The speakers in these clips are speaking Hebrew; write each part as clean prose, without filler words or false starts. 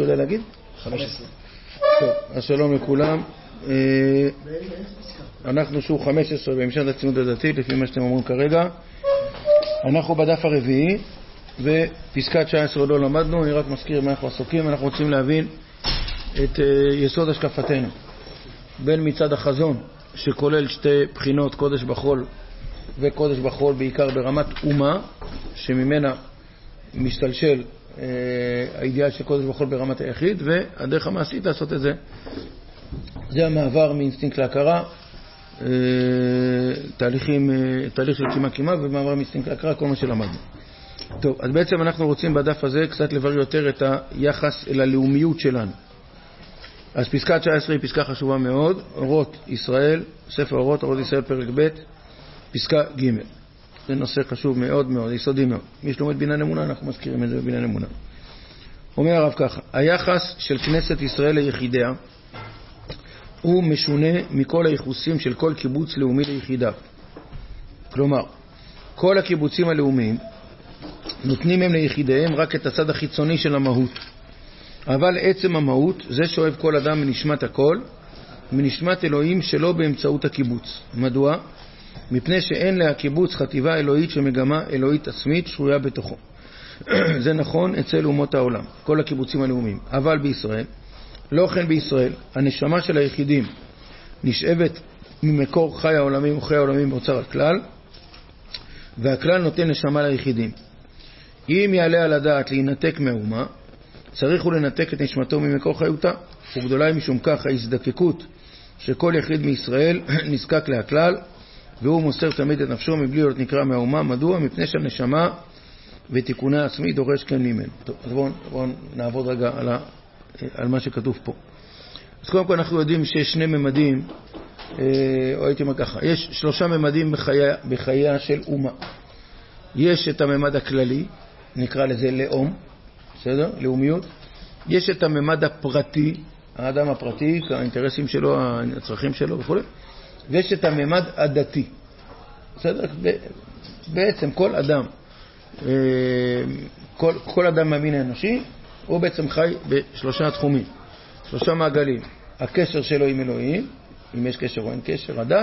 יודע להגיד? 15. טוב, אז שלום לכולם. אנחנו שוב 15 במשנת הציונות הדתית, לפי מה שאתם אומרים כרגע. אנחנו בדף הרביעי, ופסקה 19 לא למדנו, אני רק מזכיר מה אנחנו עסוקים. אנחנו רוצים להבין את יסוד השקפתנו. בין מצד החזון, שכולל שתי בחינות, קודש בחול וקודש בחול בעיקר ברמת אומה, שממנה משתלשל האידיאל של קודש בחול ברמת היחיד, והדרך המעשית לעשות את זה, זה המעבר מאינסטינקט להכרה, תהליך של קימה ומעבר מאינסטינקט להכרה, כל מה שלמדנו. טוב, אז בעצם אנחנו רוצים בדף הזה קצת לברר יותר את היחס אל הלאומיות שלנו. אז פסקה 19 היא פסקה חשובה מאוד, אורות ישראל, ספר אורות ישראל פרק ב', פסקה ג'. זה נושא חשוב מאוד מאוד, יסודי מאוד. מי שלומד בניין אמונה, אנחנו מזכירים את זה בבניין אמונה. אומר הרב ככה, היחס של כנסת ישראל ליחידיה הוא משונה מכל היחוסים של כל קיבוץ לאומי ליחידיו. כלומר, כל הקיבוצים הלאומיים נותנים הם ליחידיהם רק את הצד החיצוני של המהות. אבל עצם המהות, זה שאוהב כל אדם מנשמת הכל, מנשמת אלוהים שלא באמצעות הקיבוץ. מדוע? מפני שאין להקיבוץ חטיבה אלוהית שמגמה אלוהית עצמית שרויה בתוכו. זה נכון אצל אומות העולם, כל הקיבוצים הלאומיים. אבל בישראל, לא כן בישראל, הנשמה של היחידים נשאבת ממקור חי העולמים וחי העולמים באוצר הכלל, והכלל נותן נשמה ליחידים. אם יעלה על הדעת להינתק מהאומה, צריך הוא לנתק את נשמתו ממקור חיותה, וגדולה היא משום כך ההזדקקות שכל יחיד מישראל נזקק להכלל, והוא מוסר תמיד את נפשו מבלי להיות נקרא מהאומה. מדוע? מפני שהנשמה ותיקונה עצמי דורש כן ממנו. טוב, אז בואו נעבוד רגע על מה שכתוב פה. אז קודם כל אנחנו יודעים שיש שני ממדים, או הייתי אומר ככה, יש שלושה ממדים בחייה של אומה. יש את הממד הכללי, נקרא לזה לאום, בסדר? לאומיות. יש את הממד הפרטי, האדם הפרטי, האינטרסים שלו, הצרכים שלו וכו'. ויש את הממד הדתי. בסדר? בעצם כל אדם, כל אדם מהמין האנושי, הוא בעצם חי בשלושה תחומים, שלושה מעגלים. הקשר שלו עם אלוהים, אם יש קשר או אין קשר, הדת,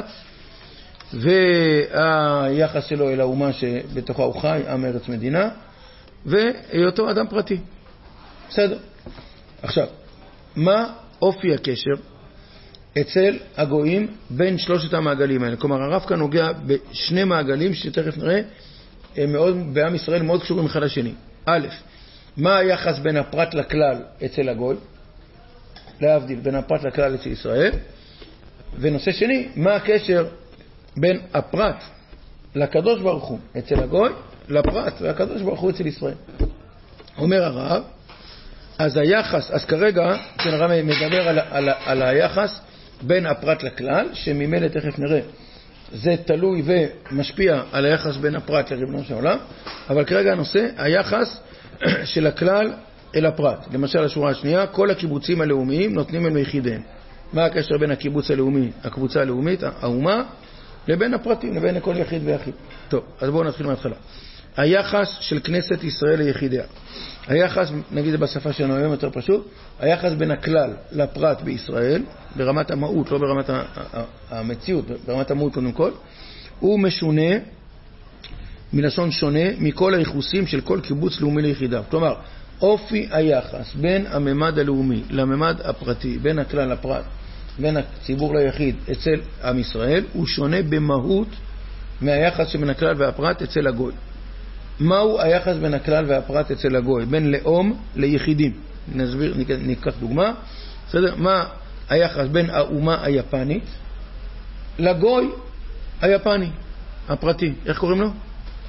והיחס שלו אל האומה שבתוכה הוא חי, עם ארץ מדינה, והיותו אדם פרטי. בסדר. עכשיו, מה אופי הקשר אצל הגויים בין שלושת המעגלים האלה? כלומר, הרב כאן נוגע בשני מעגלים שתכף נראה, הם מאוד, בעם ישראל מאוד קשורים אחד לשני. א', מה היחס בין הפרט לכלל אצל הגוי? להבדיל בין הפרט לכלל אצל ישראל. ונושא שני, מה הקשר בין הפרט לקדוש ברוך הוא אצל הגוי, לפרט והקדוש ברוך הוא אצל ישראל? אומר הרב, אז היחס, אז כרגע הרב מדבר על היחס בין הפרט לכלל, שממילא תכף נראה, זה תלוי ומשפיע על היחס בין הפרט לריבונו של עולם, אבל כרגע הנושא, היחס של הכלל אל הפרט. למשל השורה השנייה, כל הקיבוצים הלאומיים נותנים הם ליחידיהם. מה הקשר בין הקיבוץ הלאומי, הקבוצה הלאומית, האומה, לבין הפרטים, לבין כל יחיד ויחיד? טוב, אז בואו נתחיל מההתחלה. היחס של כנסת ישראל ליחידיה. היחס, נגיד זה בשפה שלנו היום יותר פשוט, היחס בין הכלל לפרט בישראל, ברמת המהות, לא ברמת המציאות, ברמת המהות קודם כל, הוא משונה, מלשון שונה, מכל היחוסים של כל קיבוץ לאומי ליחידיו. כלומר, אופי היחס בין הממד הלאומי לממד הפרטי, בין הכלל לפרט, בין הציבור ליחיד אצל עם ישראל, הוא שונה במהות מהיחס שבין הכלל והפרט אצל הגוי. מהו היחס בין הכלל והפרט אצל הגוי? בין לאום ליחידים. נסביר, ניקח דוגמה. בסדר? מה היחס בין האומה היפנית לגוי היפני, הפרטי? איך קוראים לו?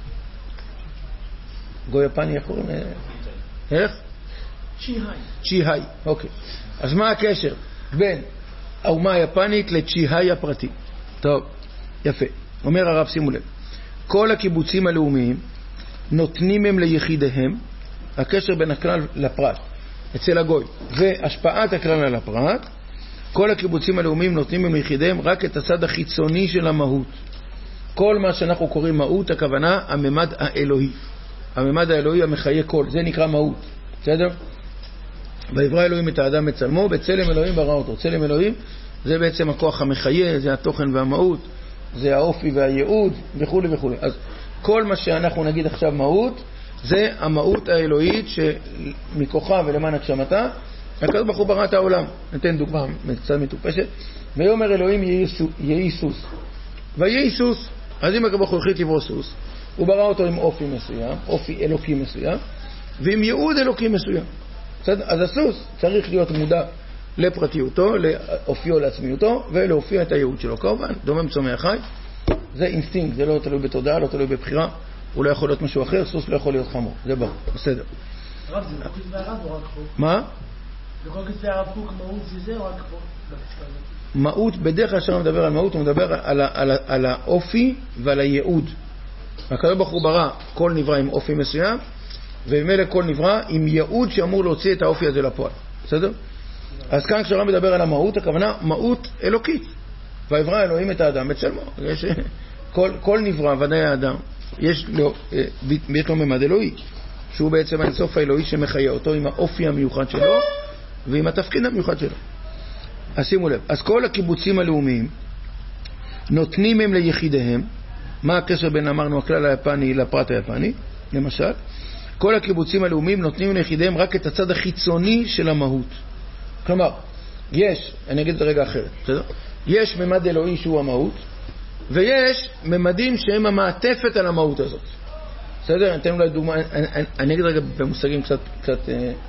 גוי יפני, איך קוראים? איך? צ'יהאי. אוקיי. אז מה הקשר בין האומה היפנית לצ'יהאי הפרטי? טוב, יפה. אומר הרב, שימו לב. כל הקיבוצים הלאומיים נותנים הם ליחידיהם, הקשר בין הכלל לפרט אצל הגוי והשפעת הכלל על הפרט, כל הקיבוצים הלאומיים נותנים הם ליחידיהם רק את הצד החיצוני של המהות. כל מה שאנחנו קוראים מהות, הכוונה הממד האלוהי, הממד האלוהי המחיה כל, זה נקרא מהות. בסדר? ויברא אלוהים את האדם בצלמו, בצלם אלוהים ברא אותו. צלם אלוהים זה בעצם הכוח המחיה, זה התוכן והמהות, זה האופי והייעוד וכו' וכו'. אז כל מה שאנחנו נגיד עכשיו מהות, זה המהות האלוהית שמכוחה ולמען הגשמתה, הקדוש ברוך הוא ברא את העולם. ניתן דוגמה קצת מטופשת. ויאמר אלוהים יהי סוס. ויהי סוס. אז אם הקדוש ברוך הוא החליט לברוא סוס, הוא ברא אותו עם אופי מסוים, אופי אלוקי מסוים, ועם ייעוד אלוקי מסוים. אז הסוס צריך להיות מודע לפרטיותו, לאופיו, לעצמיותו, ולהופיע את הייעוד שלו. כמובן, דומם צומח חי, זה אינסטינקט, זה לא תלוי בתודעה, לא תלוי בבחירה, הוא לא יכול להיות משהו אחר, סוס לא יכול להיות חמור, זה ברור, בסדר. הרב, זה לא כתבי הרב או רק פה? מה? בכל כתבי הרב קוק מהות זה או רק פה? מהות, בדרך כלל כשאנחנו מדבר על מהות, הוא מדבר על האופי ועל הייעוד. הקדוש ברוך הוא ברא כל נברא עם אופי מסוים, וממילא כל נברא עם ייעוד שאמור להוציא את האופי הזה לפועל. בסדר? אז כאן כשאנחנו מדבר על המהות, הכוונה מהות אלוקית. ויברא אלוהים את האדם בצלמו. כל נברא, ודאי האדם, יש לו ממד אלוהי, שהוא בעצם האינסוף האלוהי שמחיה אותו עם האופי המיוחד שלו ועם התפקיד המיוחד שלו. אז שימו לב, אז כל הקיבוצים הלאומיים נותנים הם ליחידיהם. מה הקשר בין, אמרנו, הכלל היפני לפרט היפני? למשל, כל הקיבוצים הלאומיים נותנים ליחידיהם רק את הצד החיצוני של המהות. כלומר, אני אגיד את הרגע אחרת, בסדר? יש ממד אלוהי שהוא המהות, ויש ממדים שהם המעטפת על המהות הזאת. בסדר? אני אתן אולי דוגמה, אני אגיד רגע במושגים קצת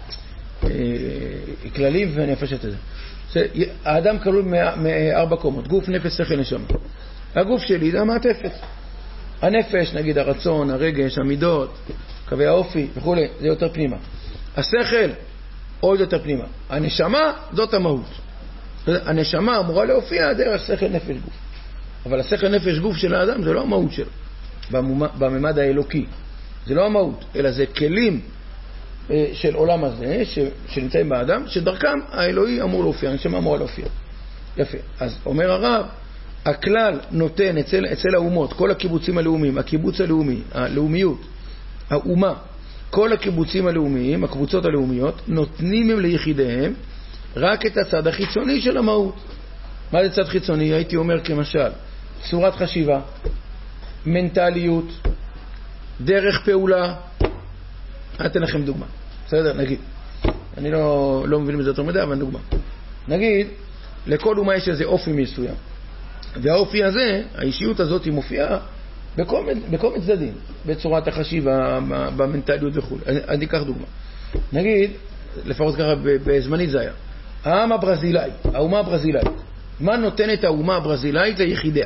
כלליים ואני אפשט את זה. האדם כלול מארבע קומות, גוף, נפש, שכל, נשמה. הגוף שלי זה המעטפת. הנפש, נגיד הרצון, הרגש, המידות, קווי האופי וכו', זה יותר פנימה. השכל, עוד יותר פנימה. הנשמה, זאת המהות. הנשמה אמורה להופיע דרך שכל, נפש, גוף. אבל השכל, נפש, גוף של האדם זה לא המהות שלו. בממד האלוקי. זה לא המהות, אלא זה כלים של עולם הזה שנמצאים באדם, שדרכם האלוהי אמור להופיע, הנשמה אמורה להופיע. יפה. אז אומר הרב, הכלל נותן אצל האומות, כל הקיבוצים הלאומיים, הקיבוץ הלאומי, הלאומיות, האומה, כל הקיבוצים הלאומיים, הקבוצות הלאומיות, נותנים הם ליחידיהם רק את הצד החיצוני של המהות. מה זה צד חיצוני? הייתי אומר כמשל, צורת חשיבה, מנטליות, דרך פעולה. אתן לכם דוגמה. בסדר? נגיד. אני לא מבין בזה יותר מדי, אבל דוגמה. נגיד, לכל אומה יש איזה אופי מסוים. והאופי הזה, האישיות הזאת היא מופיעה בכל מיני צדדים, בצורת החשיבה, במנטליות וכו'. אני אקח דוגמה. נגיד, לפחות ככה בזמנית זה היה, האומה הברזילאית. מה נותנת האומה הברזילאית ליחידיה?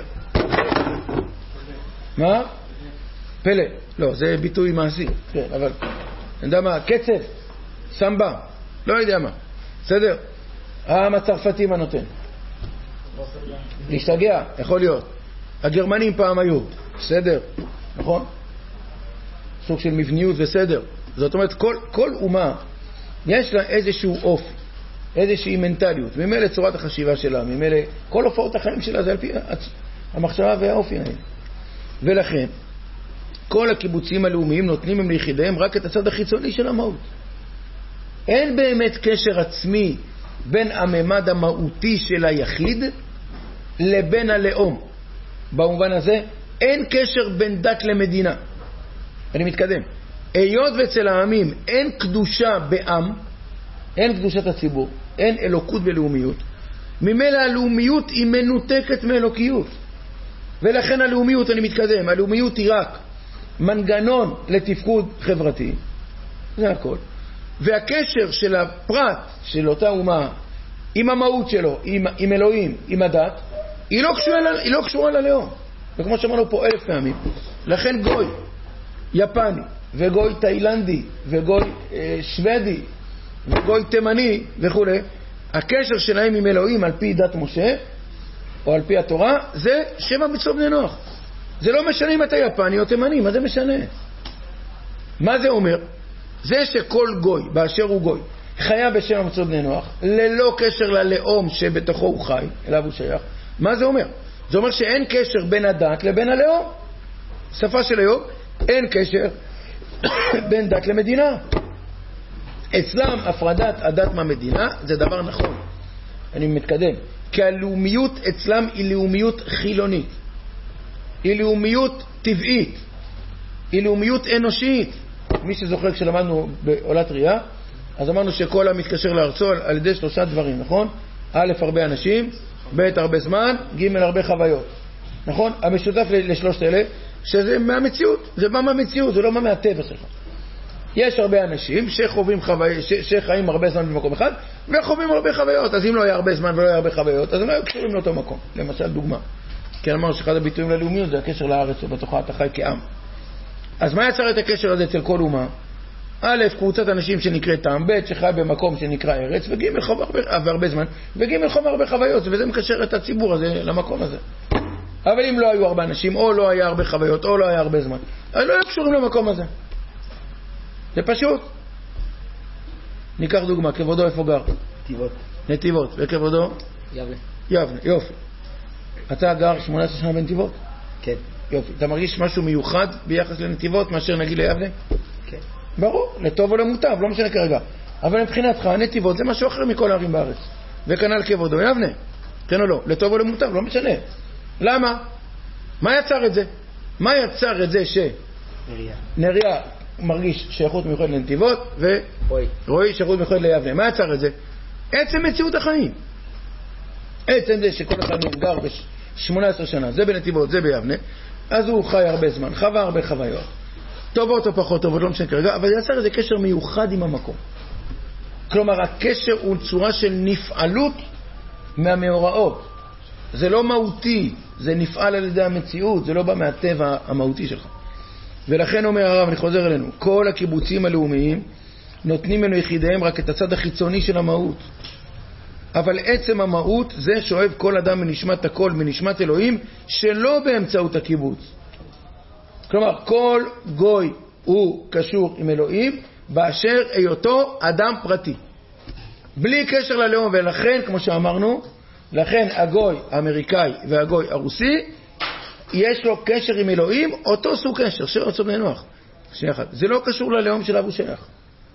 מה? פלא. לא, זה ביטוי מעשי. כן, אבל אני יודע מה, קצב, סמבה, לא יודע מה. בסדר? העם הצרפתי מה נותן? להשתגע, יכול להיות. הגרמנים פעם היו, בסדר, נכון? סוג של מבניות וסדר. זאת אומרת, כל אומה יש לה איזשהו אופי, איזושהי מנטליות, ממילא צורת החשיבה שלה, ממילא כל הופעות החיים שלה זה על פי המחשבה והאופי האלה. ולכן, כל הקיבוצים הלאומיים נותנים הם ליחידיהם רק את הצד החיצוני של המהות. אין באמת קשר עצמי בין הממד המהותי של היחיד לבין הלאום. במובן הזה, אין קשר בין דת למדינה. אני מתקדם. היות ואצל העמים אין קדושה בעם, אין קדושת הציבור, אין אלוקות בלאומיות, ממילא הלאומיות היא מנותקת מאלוקיות. ולכן הלאומיות, אני מתקדם, הלאומיות היא רק מנגנון לתפקוד חברתי, זה הכל. והקשר של הפרט של אותה אומה עם המהות שלו, עם אלוהים, עם הדת, היא לא קשורה ללאום. וכמו שאמרנו פה 1000 פעמים, לכן גוי יפני וגוי תאילנדי וגוי שוודי וגוי תימני וכו', הקשר שלהם עם אלוהים על פי דת משה או על פי התורה זה 7 מצוות בני נוח. זה לא משנה אם אתה יפני או תימני, מה זה משנה? מה זה אומר? זה שכל גוי באשר הוא גוי חיה ב7 מצוות בני נוח ללא קשר ללאום שבתוכו הוא חי, אליו הוא שייך. מה זה אומר? זה אומר שאין קשר בין הדת לבין הלאום. שפה של היום, אין קשר בין דת למדינה. אצלם הפרדת הדת מהמדינה זה דבר נכון. אני מתקדם. כי הלאומיות אצלם היא לאומיות חילונית. היא לאומיות טבעית. היא לאומיות אנושית. מי שזוכר כשלמדנו בעולת ראייה, אז אמרנו שכל עם מתקשר לארצו על ידי 3 דברים, נכון? א', הרבה אנשים, ב', הרבה זמן, ג', הרבה חוויות. נכון? המשותף לשלושת אלה, שזה מהמציאות. זה בא מהמציאות, זה לא מה מהטבע שלך. יש הרבה אנשים שחיים הרבה זמן במקום אחד, וחווים הרבה חוויות. אז אם לא היה הרבה זמן ולא היה הרבה חוויות, אז הם לא היו קשורים לאותו מקום. למשל, דוגמה. כי אמרנו שאחד הביטויים ללאומיות זה הקשר לארץ שבתוכה אתה חי כעם. אז מה יצר את הקשר הזה אצל כל אומה? א', קבוצת אנשים שנקראת עם, ב', שחי במקום שנקרא ארץ, וג', חווה הרבה זמן, וג', חווה הרבה חוויות, וזה מקשר את הציבור הזה למקום הזה. אבל אם לא היו הרבה אנשים, או לא היה הרבה חוויות, או לא היה הרבה זמן, אז לא היו קשורים למקום הזה. זה פשוט. ניקח דוגמה, כבודו איפה גר? נתיבות. נתיבות. וכבודו? יבנה. יבנה, יופי. אתה גר 18 שנה בנתיבות? כן. יופי. אתה מרגיש משהו מיוחד ביחס לנתיבות מאשר נגיד ליבנה? כן. ברור, לטוב או למוטב, לא משנה כרגע. אבל מבחינתך, נתיבות זה משהו אחר מכל הערים בארץ. וכנ"ל כבודו, יבנה. כן או לא? לטוב או למוטב, לא משנה. למה? מה יצר את זה? מה יצר את זה נריה מרגיש שייכות מיוחדת לנתיבות, ורועי שייכות מיוחדת ליבנה? מה יצר את זה? עצם מציאות החיים. עצם זה שכל אחד גר ב-18 שנה, זה בנתיבות, זה ביבנה, אז הוא חי הרבה זמן, חווה הרבה חוויות. טובות או פחות טובות, לא משנה כרגע, אבל זה יצר איזה קשר מיוחד עם המקום. כלומר, הקשר הוא צורה של נפעלות מהמאורעות. זה לא מהותי, זה נפעל על ידי המציאות, זה לא בא מהטבע המהותי שלך. ולכן אומר הרב, אני חוזר אלינו, כל הקיבוצים הלאומיים נותנים לנו יחידיהם רק את הצד החיצוני של המהות. אבל עצם המהות זה שאוהב כל אדם מנשמת הכל, מנשמת אלוהים, שלא באמצעות הקיבוץ. כלומר, כל גוי הוא קשור עם אלוהים באשר היותו אדם פרטי. בלי קשר ללאום, ולכן, כמו שאמרנו, לכן הגוי האמריקאי והגוי הרוסי, יש לו קשר עם אלוהים, אותו סוג קשר, שרצון ננוח. זה לא קשור ללאום שלו הוא שייך.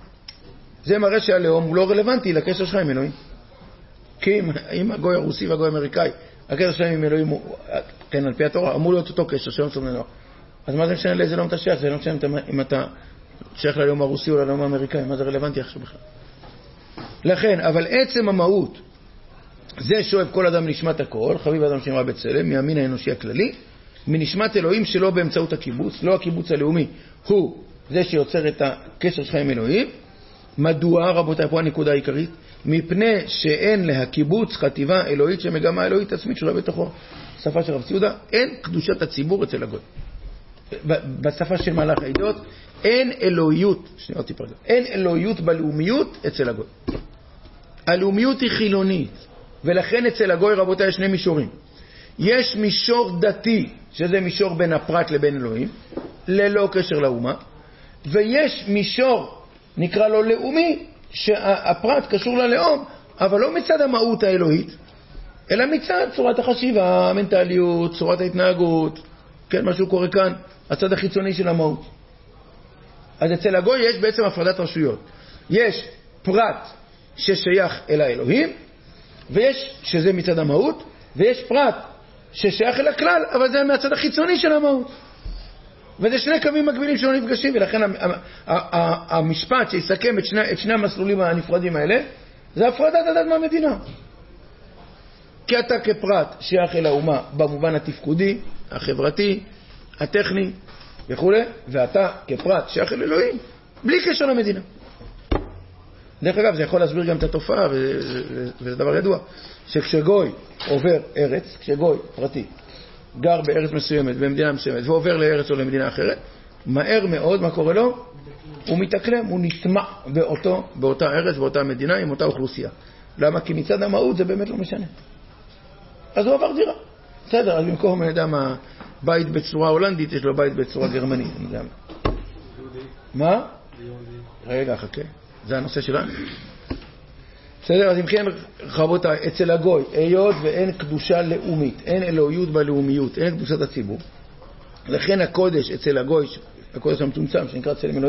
זה מראה שהלאום הוא לא רלוונטי לקשר שלך עם אלוהים. כי אם הגוי הרוסי והגוי האמריקאי, הקשר שלהם עם אלוהים הוא, כן, על פי התורה, אמור להיות אותו קשר, שרצון ננוח. אז מה זה משנה לאיזה לאום אתה שייך? זה לא משנה אם אתה שייך ללאום הרוסי או ללאום האמריקאי, מה זה רלוונטי עכשיו בכלל? לכן, אבל עצם המהות, זה שאוהב כל אדם נשמת הכל, חביב אדם שנברא בצלם, מהמין האנושי הכללי, מנשמת אלוהים שלא באמצעות הקיבוץ, לא הקיבוץ הלאומי, הוא זה שיוצר את הקשר שלך עם אלוהים. מדוע, רבותיי, פה הנקודה העיקרית? מפני שאין להקיבוץ חטיבה אלוהית שמגמה אלוהית עצמית שלה בתוכו. שפה של רב ציודה, אין קדושת הציבור אצל הגוי. בשפה של מלאך העדות, אין אלוהיות, אין אלוהיות בלאומיות אצל הגוי. הלאומיות היא חילונית, ולכן אצל הגוי, רבותיי, יש 2 מישורים. יש מישור דתי, שזה מישור בין הפרט לבין אלוהים, ללא קשר לאומה, ויש מישור, נקרא לו לאומי, שהפרט קשור ללאום, אבל לא מצד המהות האלוהית, אלא מצד צורת החשיבה, המנטליות, צורת ההתנהגות, כן, משהו קורה כאן, הצד החיצוני של המהות. אז אצל הגוי יש בעצם הפרדת רשויות. יש פרט ששייך אל האלוהים, ויש, שזה מצד המהות, ויש פרט ששייך אל הכלל, אבל זה מהצד החיצוני של המהות. וזה 2 קווים מקבילים שלא נפגשים, ולכן המשפט שיסכם את שני המסלולים הנפרדים האלה, זה הפרדת הדת מהמדינה. כי אתה כפרט שייך אל האומה במובן התפקודי, החברתי, הטכני וכו', ואתה כפרט שייך אל אלוהים, בלי קשר למדינה. דרך אגב, זה יכול להסביר גם את התופעה, וזה דבר ידוע, שכשגוי עובר ארץ, כשגוי פרטי גר בארץ מסוימת, במדינה מסוימת, ועובר לארץ או למדינה אחרת, מהר מאוד, מה קורה לו? הוא מתאקלם, הוא נטמע באותה ארץ, באותה מדינה, עם אותה אוכלוסייה. למה? כי מצד המהות זה באמת לא משנה. אז הוא עבר דירה. בסדר, אז במקום, אני יודע מה, בית בצורה הולנדית, יש לו בית בצורה גרמנית. אני יודע מה. מה? רגע, חכה. זה הנושא שלנו. בסדר, אז אם כן, רבותיי, אצל הגוי, היות ואין קדושה לאומית, אין אלוהיות בלאומיות, אין קדושת הציבור, לכן הקודש אצל הגוי, הקודש המצומצם, שנקרא צלם אלוהים,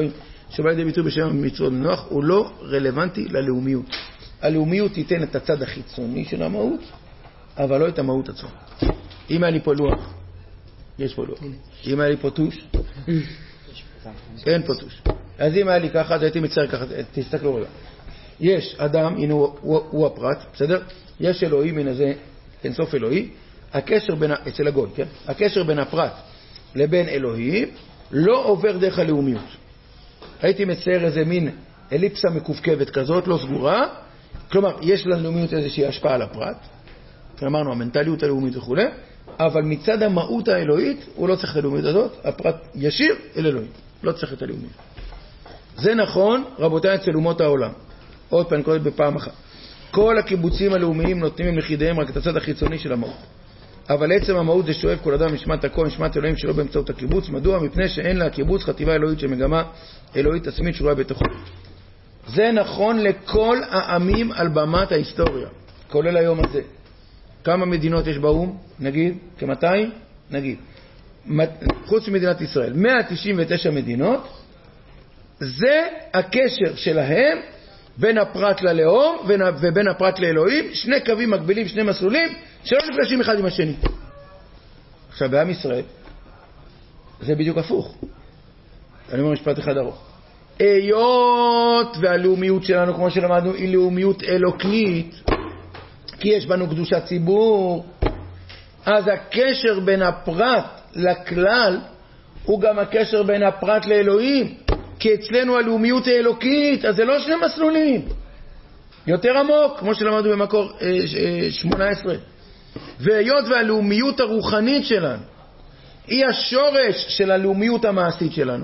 שבא לידי ביטוי בשם מצוות מנוח, הוא לא רלוונטי ללאומיות. הלאומיות תיתן את הצד החיצוני של המהות, אבל לא את המהות עצמה. אם היה לי פה לוח, יש פה לוח. אם היה לי פה טוש, אין פה טוש. אז אם היה לי ככה, אז הייתי מצייר ככה, תסתכלו רגע. יש אדם, הנה הוא הפרט, בסדר? יש אלוהים, הנה זה אינסוף אלוהי. הקשר בין, אצל הגוי, כן? הקשר בין הפרט לבין אלוהים לא עובר דרך הלאומיות. הייתי מצייר איזה מין אליפסה מקופקבת כזאת, לא סגורה. כלומר, יש ללאומיות איזושהי השפעה על הפרט. אמרנו, המנטליות הלאומית וכו'. אבל מצד המהות האלוהית, הוא לא צריך את הלאומיות הזאת. הפרט ישיר אל אלוהים. לא צריך את הלאומיות. זה נכון, רבותיי, אצל אומות העולם. עוד פעם, קוראים בפעם אחת. כל הקיבוצים הלאומיים נותנים ליחידיהם רק את הצד החיצוני של המהות. אבל עצם המהות זה שואב כל אדם משמעת הכל, משמעת אלוהים שלו באמצעות הקיבוץ. מדוע? מפני שאין לה קיבוץ חטיבה אלוהית שמגמה אלוהית עצמית שרואה בתוכו. זה נכון לכל העמים על במת ההיסטוריה, כולל היום הזה. כמה מדינות יש באום? נגיד, כ-200? נגיד. חוץ ממדינת ישראל. 199 מדינות. זה הקשר שלהם בין הפרט ללאום ובין הפרט לאלוהים. שני קווים מקבילים, שני מסלולים, שלא נפגשים אחד עם השני. עכשיו, בעם ישראל, זה בדיוק הפוך. אני אומר משפט אחד ארוך. היות והלאומיות שלנו, כמו שלמדנו, היא לאומיות אלוקית, כי יש בנו קדושת ציבור, אז הקשר בין הפרט לכלל הוא גם הקשר בין הפרט לאלוהים, כי אצלנו הלאומיות היא אלוקית, אז זה לא שני מסלולים. יותר עמוק, כמו שלמדנו במקור 18. והיות והלאומיות הרוחנית שלנו היא השורש של הלאומיות המעשית שלנו,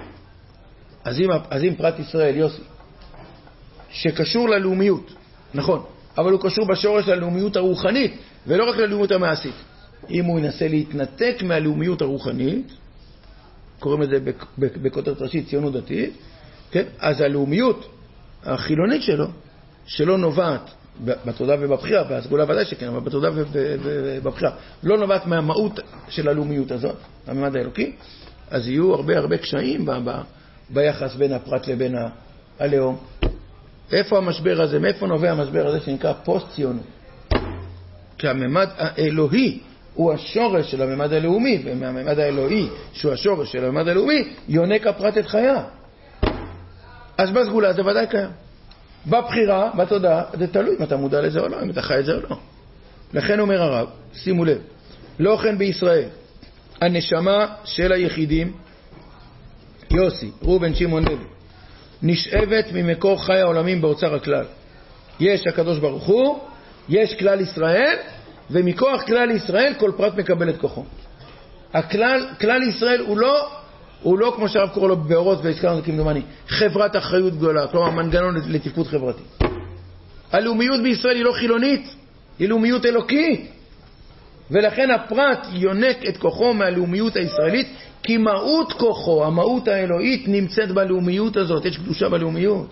אז אם פרט ישראל, יוסי, שקשור ללאומיות, נכון, אבל הוא קשור בשורש ללאומיות הרוחנית, ולא רק ללאומיות המעשית. אם הוא ינסה להתנתק מהלאומיות הרוחנית, קוראים לזה בכותרת ראשית ציונות דתית, כן? אז הלאומיות החילונית שלו נובעת בתודה ובבחירה, בהסגולה ודאי שכן, אבל בתודה ובבחירה, לא נובעת מהמהות של הלאומיות הזאת, הממד האלוקי, אז יהיו הרבה קשיים ביחס בין הפרט לבין הלאום. איפה המשבר הזה? מאיפה נובע המשבר הזה שנקרא פוסט-ציונות? כי הממד האלוהי הוא השורש של הממד הלאומי, ומהממד האלוהי שהוא השורש של הממד הלאומי, יונק הפרט את חיה. אז בסגולה זה ודאי קיים. בבחירה, בתודעה, זה תלוי אם אתה מודע לזה או לא, אם אתה חי את זה או לא. לכן אומר הרב, שימו לב, לא כן בישראל, הנשמה של היחידים, יוסי, רובן, שמעון, לוי, נשאבת ממקור חי העולמים באוצר הכלל. יש הקדוש ברוך הוא, יש כלל ישראל, ומכוח כלל ישראל כל פרט מקבל את כוחו. כלל ישראל הוא לא כמו שהרב קורא לו באורות והזכרנו כמדומני, חברת אחריות גדולה, כלומר מנגנון לתפקוד חברתי. הלאומיות בישראל היא לא חילונית, היא לאומיות אלוקית. ולכן הפרט יונק את כוחו מהלאומיות הישראלית, כי מהות כוחו, המהות האלוהית, נמצאת בלאומיות הזאת. יש קדושה בלאומיות.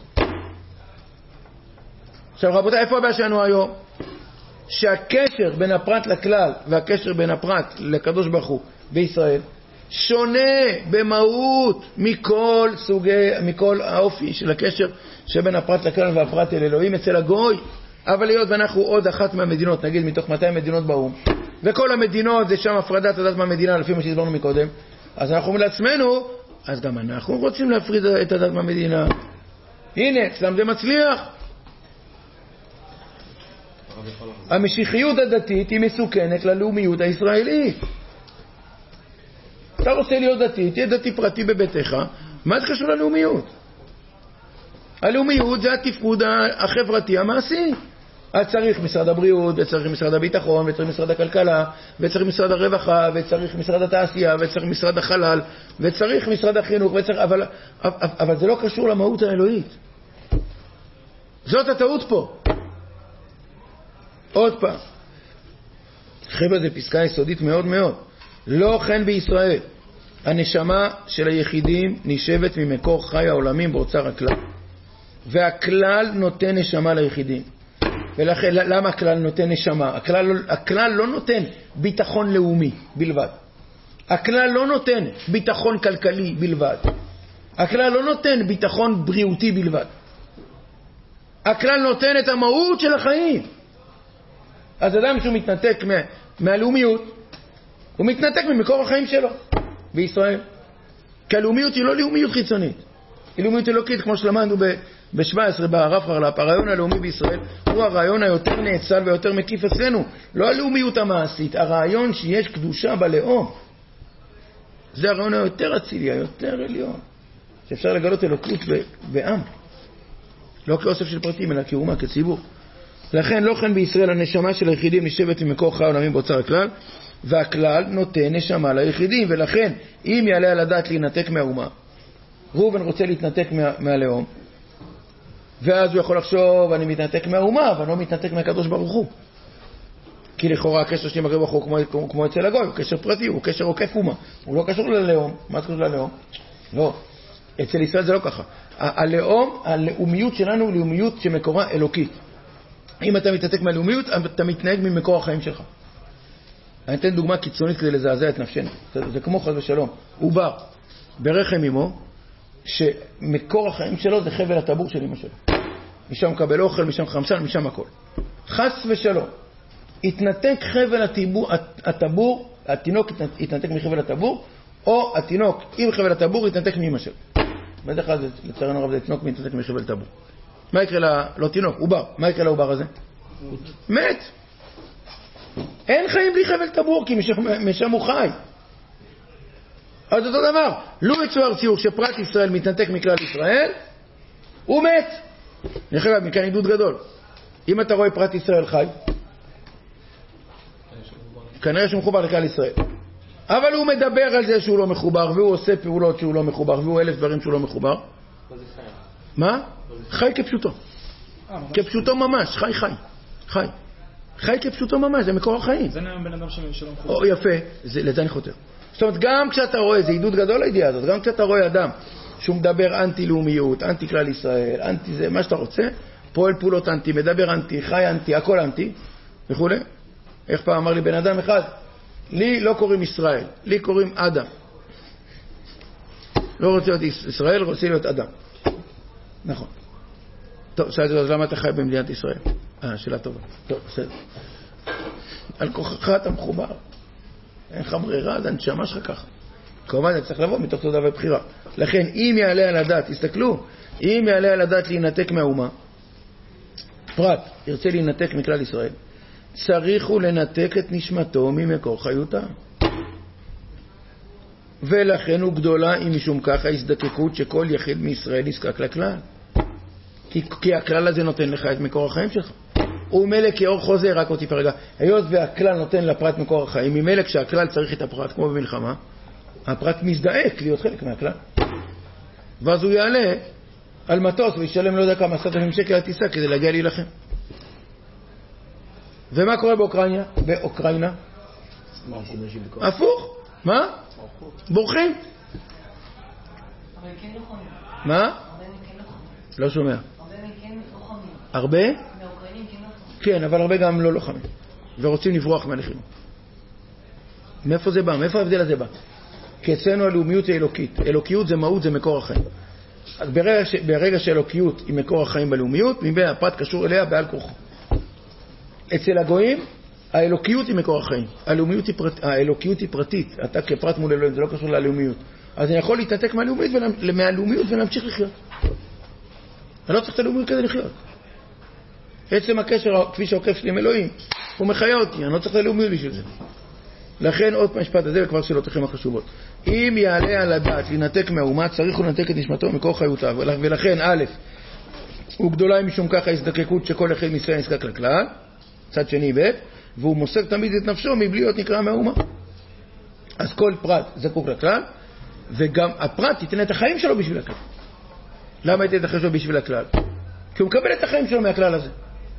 עכשיו רבותיי, איפה הבעיה שלנו היום? שהקשר בין הפרט לכלל והקשר בין הפרט לקדוש ברוך הוא בישראל שונה במהות מכל האופי של הקשר שבין הפרט לכלל והפרט אל אלוהים אצל הגוי. אבל היות ואנחנו עוד אחת מהמדינות, נגיד מתוך 200 מדינות באום, וכל המדינות זה שם הפרדת הדת מהמדינה לפי מה שהסברנו מקודם, אז אנחנו אומרים לעצמנו, אז גם אנחנו רוצים להפריד את הדת מהמדינה. הנה, אצלם זה מצליח. המשיחיות הדתית היא מסוכנת ללאומיות הישראלית. אתה רוצה להיות דתי, תהיה דתי פרטי בביתך, מה זה קשור ללאומיות? הלאומיות זה התפקוד החברתי המעשי. אז צריך משרד הבריאות, וצריך משרד הביטחון, וצריך משרד הכלכלה, וצריך משרד הרווחה, וצריך משרד התעשייה, וצריך משרד החלל, וצריך משרד החינוך, אבל זה לא קשור למהות האלוהית. זאת הטעות פה. עוד פעם, חבר'ה, זה פסקה יסודית מאוד מאוד. לא כן בישראל, הנשמה של היחידים נשאבת ממקור חי העולמים באוצר הכלל, והכלל נותן נשמה ליחידים. ולכן, למה הכלל נותן נשמה? הכלל לא נותן ביטחון לאומי בלבד. הכלל לא נותן ביטחון כלכלי בלבד. הכלל לא נותן ביטחון בריאותי בלבד. הכלל נותן את המהות של החיים. אז אדם שהוא מתנתק מהלאומיות, הוא מתנתק ממקור החיים שלו בישראל. כי הלאומיות היא לא לאומיות חיצונית, היא לאומיות אלוקית, כמו שלמדנו ב-17 ברב חרל"פ. הרעיון הלאומי בישראל הוא הרעיון היותר נאצל ויותר מקיף אצלנו, לא הלאומיות המעשית, הרעיון שיש קדושה בלאום. זה הרעיון היותר אצילי, היותר עליון, שאפשר לגלות אלוקות בעם, לא כאוסף של פרטים אלא כאומה, כציבור. לכן לא כן בישראל הנשמה של היחידים נשבת ממקור חי עולמים באוצר הכלל, והכלל נותן נשמה ליחידים. ולכן אם יעלה על הדעת להינתק מהאומה, ראובן רוצה להתנתק מהלאום, ואז הוא יכול לחשוב אני מתנתק מהאומה אבל לא מתנתק מהקדוש ברוך הוא, כי לכאורה הקשר שלי עם הקדוש ברוך הוא כמו אצל הגוי, הוא קשר פרטי, הוא קשר עוקף אומה, הוא לא קשור ללאום. מה זה קשור ללאום? לא, אצל ישראל זה לא ככה. הלאומיות שלנו היא לאומיות שמקורה אלוקית. אם אתה מתנתק מהלאומיות אתה מתנהג ממקור החיים שלך. אני אתן דוגמה קיצונית כדי לזעזע את נפשנו. זה כמו חס ושלום, הוא בא ברחם אמו שמקור החיים שלו זה חבל הטבור של אמא שלו, משם מקבל אוכל, משם חמצן, משם הכל. חס ושלום התנתק חבל הטבור, התינוק התנתק מחבל הטבור, או התינוק עם חבל הטבור התנתק מאמא שלו. בדרך כלל לצערנו הרב זה תינוק מתנתק מחבל הטבור. מה יקרה לא תינוק, עובר, מה יקרה לעובר הזה? מת. אין חיים בלי חבל טבור, כי משם הוא חי. אז אותו דבר, לו יצואר ציור שפרט ישראל מתנתק מכלל ישראל, הוא מת. נכלל מכאן עידוד גדול. אם אתה רואה פרט ישראל חי, כנראה שהוא מחובר לכלל ישראל. אבל הוא מדבר על זה שהוא לא מחובר, והוא עושה פעולות שהוא לא מחובר, והוא 1000 דברים שהוא לא מחובר. מה? חי כפשוטו. כפשוטו ממש, חי כפשוטו ממש, זה מקור החיים. זה נאם בן אדם שלא מחובר. יפה, לזה אני חותר. זאת אומרת, גם כשאתה רואה, זה עידוד גדול הידיעה הזאת, גם כשאתה רואה אדם שהוא מדבר אנטי-לאומיות, אנטי-כלל ישראל, אנטי זה, מה שאתה רוצה, פועל פעולות אנטי, מדבר אנטי, חי אנטי, הכל אנטי, וכו'. איך פעם אמר לי בן אדם אחד, לי לא קוראים ישראל, לי קוראים אדם. לא רוצה להיות ישראל, רוצה להיות אדם. נכון. טוב, שאלתי, אז למה אתה חי במדינת ישראל? שאלה טובה. טוב, בסדר. על כוחך אתה מחובר. אין לך ברירה, זה הנשמה שלך ככה. כמובן, זה צריך לבוא מתוך תודה ובחירה. לכן, אם יעלה על הדעת, תסתכלו, אם יעלה על הדעת להינתק מהאומה, פרט, ירצה להינתק מכלל ישראל, צריך הוא לנתק את נשמתו ממקור חיותה. ולכן הוא גדולה, אם משום כך, ההזדקקות שכל יחיד מישראל נזקק לכלל. כי הכלל הזה נותן לך את מקור החיים שלך. הוא מלך כאור חוזר, רק אותי פרגע. היות והכלל נותן לפרט מקור החיים, ממלך שהכלל צריך את הפרט, כמו במלחמה, הפרט מזדעק להיות חלק מהכלל. ואז הוא יעלה על מטוס וישלם לא יודע כמה 10,000 שקל לטיסה כדי להגיע להילחם. ומה קורה באוקראינה? באוקראינה? הפוך. מה? בורחים. מה? לא שומע. הרבה? כן, אבל הרבה גם לא לוחמים. ורוצים לברוח מהלחימה. מאיפה זה בא? מאיפה ההבדל הזה בא? כי אצלנו הלאומיות היא אלוקית. אלוקיות זה מהות, זה מקור החיים. אז ברגע שאלוקיות היא מקור החיים בלאומיות, מבן הפרט קשור אליה בעל כורחו. אצל הגויים, האלוקיות היא מקור החיים. האלוקיות היא פרטית. אתה כפרט מול אלוהים, זה לא קשור ללאומיות. אז אני יכול להתנתק מהלאומיות ולהמשיך לחיות. אני לא צריך את הלאומיות כדי לחיות. עצם הקשר, כפי שעוקף שלי עם אלוהים, הוא מחיה אותי, אני לא צריך את הלאומיות בשביל זה. לכן עוד משפט הזה, וכבר שאלותיכם החשובות. אם יעלה על הדעת להינתק מהאומה, צריך הוא לנתק את נשמתו מקור חיותיו. ולכן, א', הוא גדולה משום כך ההזדקקות שכל אחד מישראל נזקק לכלל, צד שני ב', והוא מוסר תמיד את נפשו מבלי להיות נקרא מהאומה. אז כל פרט זקוק לכלל, וגם הפרט ייתן את החיים שלו בשביל הכלל. למה ייתן את החיים שלו בשביל הכלל? כי הוא מקבל את החיים שלו מהכלל הזה.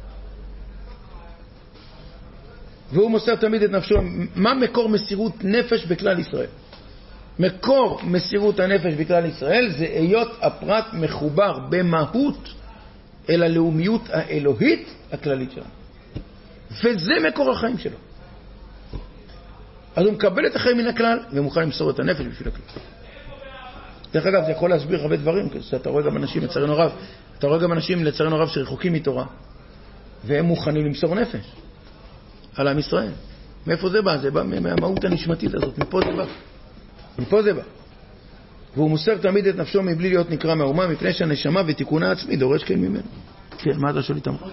והוא מוסר תמיד את נפשו. מה מקור מסירות נפש בכלל ישראל? מקור מסירות הנפש בכלל ישראל זה היות הפרט מחובר במהות אל הלאומיות האלוהית הכללית שלנו. וזה מקור החיים שלו. אז הוא מקבל את החיים מן הכלל ומוכן למסור את הנפש בשביל הכלל. דרך אגב, זה יכול להסביר הרבה דברים, אתה רואה גם אנשים לצערנו רב שרחוקים מתורה, והם מוכנים למסור נפש על עם ישראל. מאיפה זה בא? זה בא מהמהות הנשמתית הזאת, מפה זה בא. והוא מוסר תמיד את נפשו מבלי להיות נקרא מהאומה, מפני שהנשמה ותיקונה עצמי דורש כן ממנו. כן, מה אתה שואל איתם?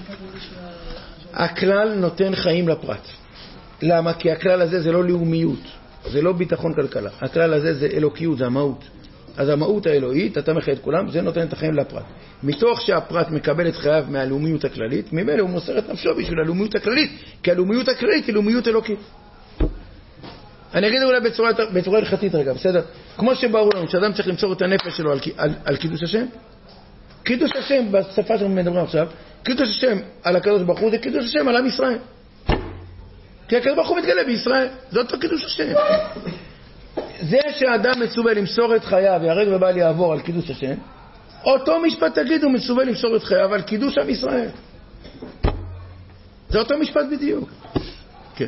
הכלל נותן חיים לפרט. למה? כי הכלל הזה זה לא לאומיות, זה לא ביטחון כלכלה. הכלל הזה זה אלוקיות, זה המהות. אז המהות האלוהית, אתה מחיה את כולם, זה נותן את החיים לפרט. מתוך שהפרט מקבל את חייו מהלאומיות הכללית, ממילא הוא מוסר את נפשו בשביל הלאומיות הכללית, כי הלאומיות הכללית היא לאומיות אלוקית. אני אגיד אולי בצורה הלכתית רגע, בסדר? כמו שברור לנו, שאדם צריך למסור את הנפש שלו על קידוש השם, קידוש השם, בשפה שאנחנו מדברים עכשיו, קידוש השם על הקדוש ברוך הוא, זה קידוש השם על עם ישראל. כי הקדוש ברוך הוא מתגלה בישראל, זה אותו קידוש השם. זה שהאדם מצווה למסור את חייו, ויהרג ובל יעבור על קידוש השם, אותו משפט תגיד, הוא מצווה למסור את חייו על קידוש עם ישראל. זה אותו משפט בדיוק. כן.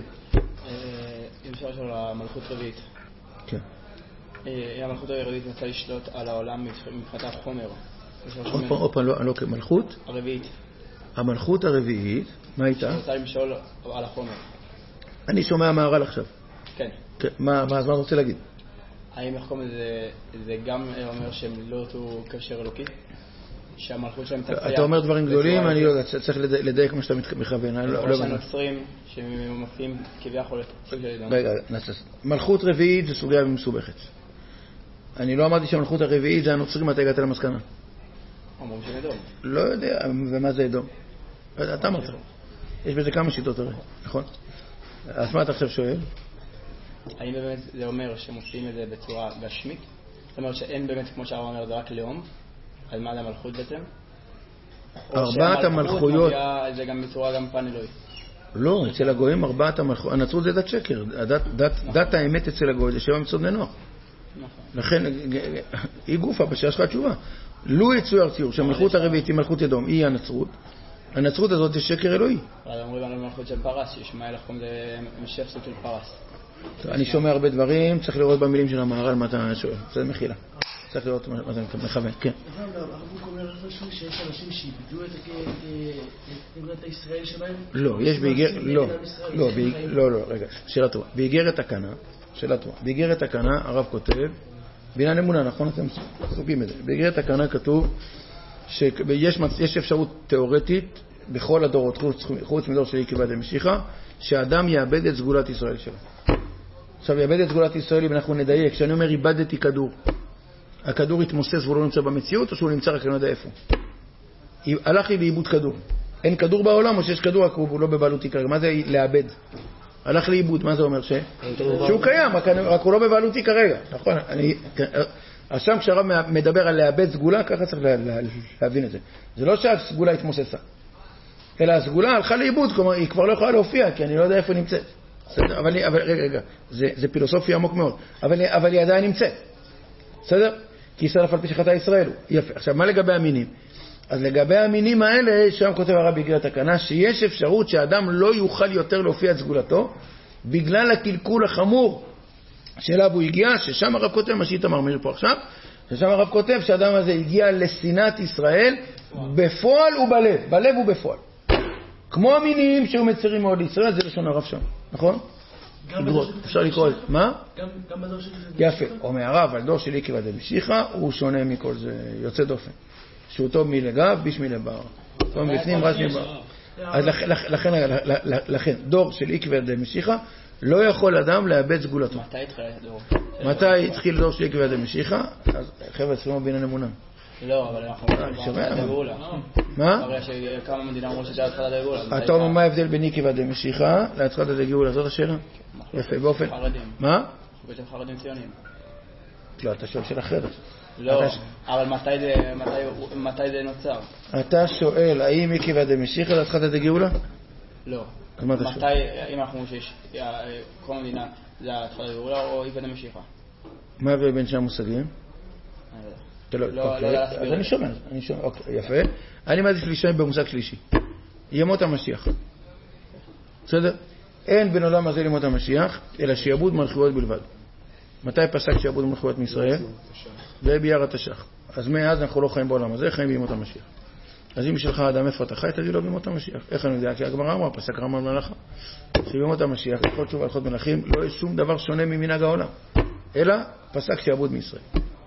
אם אפשר לשאול המלכות רביעית. כן. המלכות הרביעית מצא לשלוט על העולם מבחינת החומר. עוד פעם, לא כמלכות? הרביעית. המלכות הרביעית, מה הייתה? שרצה למשול על החומר. אני שומע מהר"ל עכשיו. כן. מה אתה רוצה להגיד? האם החומר זה גם אומר שהם לא אותו קשר אלוקי? שהמלכות שלהם תצליח... אתה אומר דברים גדולים, אני לא יודע, צריך לדייק מה שאתה מכוון. או שהנוצרים שמופיעים כביכול... רגע, מלכות רביעית זה סוגיה מסובכת. אני לא אמרתי שהמלכות הרביעית זה הנוצרים, אתה הגעת למסקנה. אומרים שהם אדום. לא יודע, ומה זה אדום? אתה אמרת. יש בזה כמה שיטות הרי, נכון? אז מה אתה עכשיו שואל? האם באמת זה אומר שהם עושים את זה בצורה גשמית? זאת אומרת שאין באמת, כמו שהרב אומר, זה רק לאום? על מה זה המלכות בעצם? ארבעת המלכויות... או שהמלכות זה גם בצורה גם פן אלוהי? לא, אצל הגויים ארבעת המלכויות... הנצרות זה דת שקר. דת האמת אצל הגוי זה שבע מצוות בני נוח. לכן, היא גופה בשעה שלך התשובה. לו יצויר ציור שהמלכות הרביעית היא מלכות אדום, היא הנצרות. הנצרות הזאת זה שקר אלוהי. אבל אומרים על מלכות של פרס, שישמע לכם זה משך סוג של פרס. אני שומע הרבה דברים, צריך לראות במילים של המהר"ל מה אתה שואל. זה מחילה. צריך לראות מה אתה מכוון, כן. הרב אומר שיש אנשים שאיבדו את הישראל שלהם? לא, יש לא, רגע, שאלה טובה. באיגרת הקנה הרב כותב, בעניין אמונה, נכון? אתם עסוקים בזה. באיגרת הקנה כתוב שיש אפשרות תיאורטית בכל הדורות, חוץ מדור של עקיבא דמשיחא, שאדם יאבד את סגולת ישראל שלו. עכשיו, יאבד את סגולת ישראל, אם אנחנו נדייק, כשאני אומר איבדתי כדור, הכדור יתמוסס והוא לא נמצא במציאות, או שהוא נמצא רק אני לא יודע איפה. הלך לי לאיבוד כדור. אין כדור בעולם, או שיש כדור, הוא לא בבעלותי כרגע. מה זה לאבד? הלך לאיבוד, מה זה אומר שהוא קיים, רק הוא לא בבעלותי כרגע. נכון? עכשיו כשהרב מדבר על לאבד סגולה, ככה צריך להבין את זה. זה לא שהסגולה התמוססה, אלא הסגולה הלכה לאיבוד, כלומר היא כבר לא יכולה להופיע, כי אני לא יודע איפה היא נמצאת. אבל רגע, זה פילוסופיה עמוק מאוד, אבל היא עדיין נמצאת. בסדר? כי ישראל אף על פי שחטא ישראל הוא. יפה. עכשיו, מה לגבי המינים? אז לגבי המינים האלה, שם כותב הרב באיגרת הקנה, שיש אפשרות שהאדם לא יוכל יותר להופיע את סגולתו, בגלל הקלקול החמור שאליו הוא הגיע, ששם הרב כותב, מה שאיתמר מעיר פה עכשיו, ששם הרב כותב שהאדם הזה הגיע לשנאת ישראל, בפועל ובלב, בלב ובפועל. כמו המינים שהיו מצרים מאוד לישראל, זה לשון הרב שם, נכון? אפשר לקרוא את זה. מה? גם בדור שלי. יפה. אומר הרב, על דור שלי עקיבא דמשיחא, הוא שונה מכל זה, יוצא דופן. שהוא טוב מלגב, ביש מלבר. טוב מבפנים, רז מלבר. אז לכן, דור של עקיבא דמשיחא, לא יכול אדם לאבד סגולתו. מתי התחיל הדור? מתי התחיל דור של עקיבא דמשיחא? אז חבר'ה, צריכים בעניין אמונה. לא, אבל אנחנו התחלת הגאולה. מה? הרי שכמה מדינה אמרו שזה התחלת הגאולה. אתה אומר מה ההבדל בין עקיבא דמשיחא להתחלת הגאולה? זאת השאלה? יפה, באופן... חרדים. מה? בעצם חרדים ציונים. לא, אתה שואל שאלה אחרת. לא, אבל מתי זה נוצר? אתה שואל, האם עקיבא דמשיחא להתחלת הגאולה? לא. אז מה אתה שואל? מתי, אם אנחנו אומרים שיש כל מדינה, זה התחלת הגאולה או עקיבא דמשיחא? מה ההבדל בין שני המושגים? לא, אז אני שומע, אוקיי, יפה. אני מעדיף להישאר במושג שלישי. ימות המשיח. בסדר? אין בין עולם הזה למות המשיח, אלא שיעבוד מלכויות בלבד. מתי פסק שעבוד מלכויות מישראל? זה ביער התש"ח. אז מאז אנחנו לא חיים בעולם הזה, חיים בימות המשיח. אז אם שלך אדם איפה אתה חי, תגיד לו בימות המשיח. איך אני יודע? כי הגמרא אמרה, פסק רמב"ם להלכה, שבימות המשיח, הלכות תשובה, הלכות מלכים, לא יש שום דבר שונה ממנהג העולם, אלא פסק שעבוד מישראל.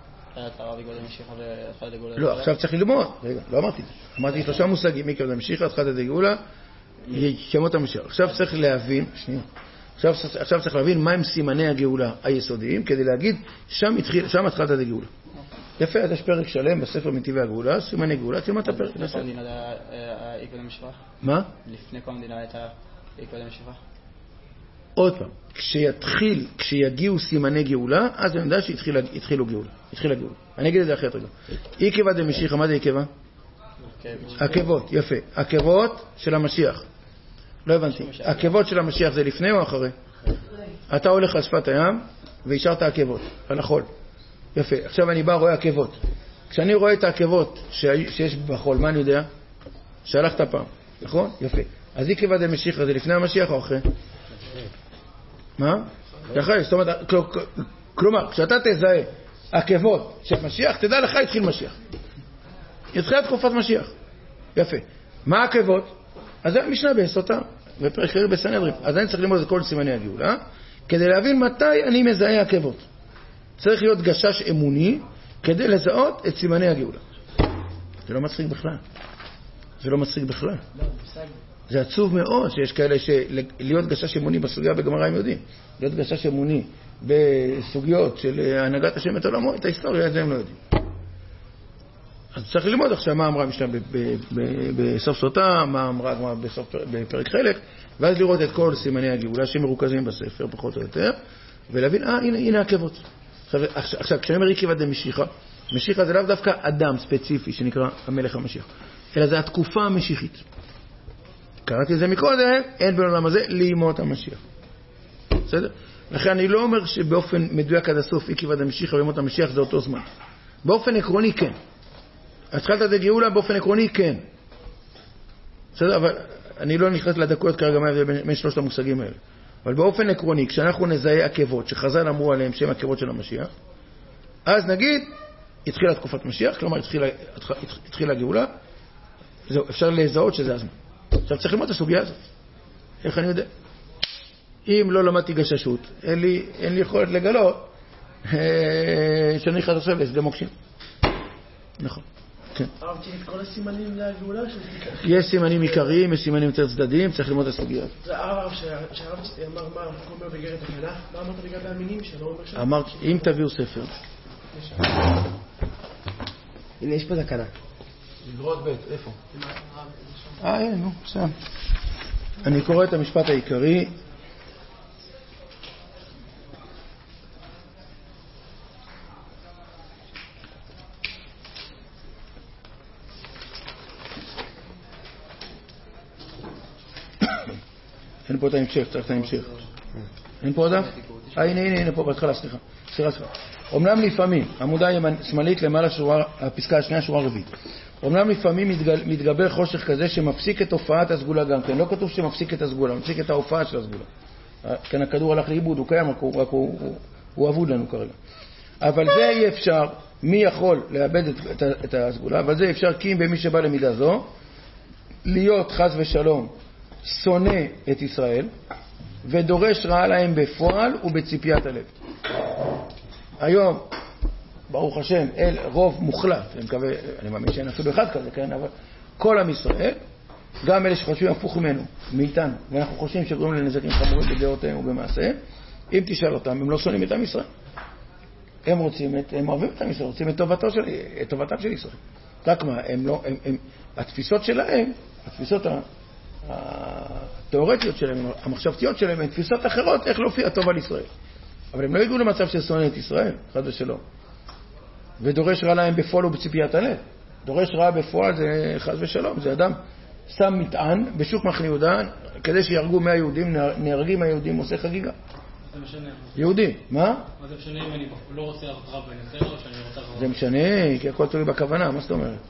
לא, עכשיו צריך ללמוד. רגע, לא אמרתי. אמרתי 3 מושגים, מי קודם משיחה, התחלת דגאולה, ימות המשיח. עכשיו צריך להבין, עכשיו צריך להבין מהם סימני הגאולה היסודיים, כדי להגיד, שם התחלת דגאולה. יפה, אז יש פרק שלם בספר מטבעי הגאולה, סימני גאולה, תלמד את הפרק. לפני כל המדינה היה קודם משיחה? מה? לפני כל המדינה הייתה קודם משיחה? עוד פעם, כשיגיעו סימני גאולה, אז אני יודע שהתחילו גאולה. התחילה גאולה. אני אגיד את זה אחרת רגע. עקבא דמשיחא, מה זה עקבא? עקבות, יפה. עקבות של המשיח. לא הבנתי. עקבות של המשיח זה לפני או אחרי? אתה הולך על שפת הים והשארת עקבות, על החול. יפה. עכשיו אני בא רואה עקבות. כשאני רואה את העקבות שיש בחול, מה אני יודע? שהלכת פעם, נכון? יפה. אז עקבא דמשיחא זה לפני המשיח או אחרי? מה? אחרי, זאת אומרת, כלומר, כשאתה תזהה עקבות של משיח, תדע לך התחיל משיח. התחילה תקופת משיח. יפה. מה עקבות? אז זה המשנה ביסותה, בפרק ח' בסנהדרין. אז אני צריך ללמוד את כל סימני הגאולה, כדי להבין מתי אני מזהה עקבות. צריך להיות גשש אמוני, כדי לזהות את סימני הגאולה. זה לא מצחיק בכלל. זה לא מצחיק בכלל. זה עצוב מאוד שיש כאלה להיות גשש אמוני בסוגיה בגמרא הם יודעים. להיות גשש אמוני בסוגיות של הנהגת השם את עולמו, את ההיסטוריה, את זה הם לא יודעים. אז צריך ללמוד עכשיו מה אמרה המשנה בסוף סוטה, מה אמרה בפרק חלק, ואז לראות את כל סימני הגאולה שמרוכזים בספר, פחות או יותר, ולהבין, הנה עקבות. עכשיו, כשאני אומר עקבא דמשיחא, משיחא זה לאו דווקא אדם ספציפי שנקרא המלך המשיח, אלא זה התקופה המשיחית. קראתי את זה מקודם, אין בעולם הזה לימות המשיח. בסדר? לכן אני לא אומר שבאופן מדויק עד הסוף עקבא דמשיחא וימות המשיח זה אותו זמן. באופן עקרוני כן. התחלת את הגאולה באופן עקרוני כן. בסדר? אבל אני לא נכנס לדקויות כרגע בין שלושת המושגים האלה. אבל באופן עקרוני, כשאנחנו נזהה עקבות שחז"ל אמרו עליהם שהם עקבות של המשיח, אז נגיד התחילה תקופת משיח, כלומר התחילה הגאולה, זהו, אפשר לזהות שזה הזמן. עכשיו צריך ללמוד את הסוגיה הזאת. איך אני יודע? אם לא למדתי גששות, אין לי יכולת לגלות שאני נכנס עכשיו לשדה מוקשים. נכון. כן. אהבתי את כל הסימנים לגאולה? יש סימנים עיקריים, יש סימנים יותר צדדיים, צריך ללמוד את הסוגיה הזאת. זה הרב שהרב אמר מה אומר בגרת הכנה? מה אמרת לגבי המינים שלא אומר שם? אמרת, אם תביאו ספר. הנה, יש פה תקנה. לגרות ב', איפה? הנה, נו, שם. אני קורא את המשפט העיקרי. אין פה את ההמשך, צריך את ההמשך. אין פה אדם? הנה, פה, בהתחלה, סליחה. אומנם לפעמים, עמודה שמאלית למעלה הפסקה השנייה, שורה רביעית. אומנם לפעמים מתגבר חושך כזה שמפסיק את הופעת הסגולה גם כן. לא כתוב שמפסיק את הסגולה, מפסיק את ההופעה של הסגולה. כאן הכדור הלך לאיבוד, הוא קיים, רק הוא אבוד לנו כרגע. אבל זה אי אפשר, מי יכול לאבד את הסגולה? אבל זה אי אפשר כי אם במי שבא למידה זו, להיות חס ושלום שונא את ישראל ודורש רעה להם בפועל ובציפיית הלב. היום, ברוך השם, רוב מוחלט, אני מאמין שאין אפילו אחד כזה, כן? אבל כל עם ישראל, גם אלה שחושבים הפוך ממנו, מאיתנו, ואנחנו חושבים שגורם לנזקים חמורים בדעותיהם ובמעשיהם, אם תשאל אותם, הם לא שונאים את עם ישראל. הם אוהבים את עם ישראל, רוצים את טובתם של ישראל. רק מה, התפיסות שלהם, התפיסות התיאורטיות שלהם, המחשבתיות שלהם, הן תפיסות אחרות איך להופיע טוב על ישראל. אבל הם לא הגיעו למצב של שונא את ישראל, חד ושלום. ודורש רע להם בפועל ובציפיית הלב. דורש רע בפועל זה חד ושלום. זה אדם שם מטען בשוק מחנה יהודה, כדי שירגו 100 יהודים, נהרגים היהודים, עושה חגיגה. זה משנה. יהודי, מה? מה זה משנה אם אני לא רוצה לעשות רב בנצר או שאני רוצה רב? זה משנה, כי הכל תלוי בכוונה, מה זאת אומרת?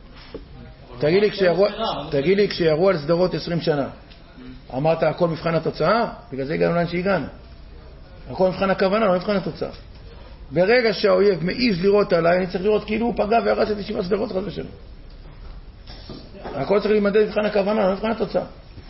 תגיד לי, כשירו על סדרות 20 שנה, אמרת הכל מבחן התוצאה? בגלל זה הגענו לאן שהגענו. הכל מבחן הכוונה, לא מבחן התוצאה. ברגע שהאויב מעיז לראות עליי, אני צריך לראות כאילו הוא פגע והרס את ישיבת שדרות חס ושלום. הכל צריך להימדד מבחן הכוונה, לא מבחן התוצאה.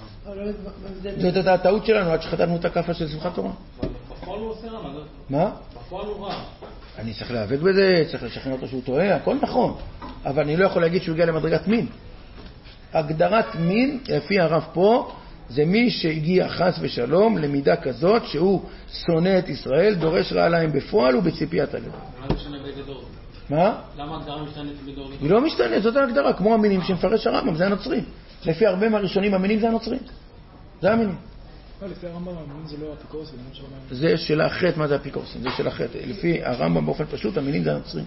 זאת הייתה הטעות שלנו עד שחטאנו את הכאפה של שמחת תורה. בפועל הוא עושה רע, מה? בפועל הוא רע. אני צריך להיאבק בזה, צריך לשכנע אותו שהוא טועה, הכל נכון. אבל אני לא יכול להגיד שהוא הגיע למדרגת מין. הגדרת מין, לפי הרב פה, זה מי שהגיע חס ושלום למידה כזאת שהוא שונא את ישראל, דורש רע להם בפועל ובציפיית הגדול. מה זה משנה באיזה דור? מה? למה ההגדרה משתנית בדור? היא לא משתנית, זאת ההגדרה, כמו המינים שמפרש הרמב"ם, זה הנוצרים. לפי הרבה מהראשונים המינים זה הנוצרים. זה המינים. לפי הרמב"ם המינים זה לא אפיקורסים, זה של החטא, מה זה אפיקורסים? זה של החטא. לפי הרמב"ם באופן פשוט, המינים זה הנוצרים.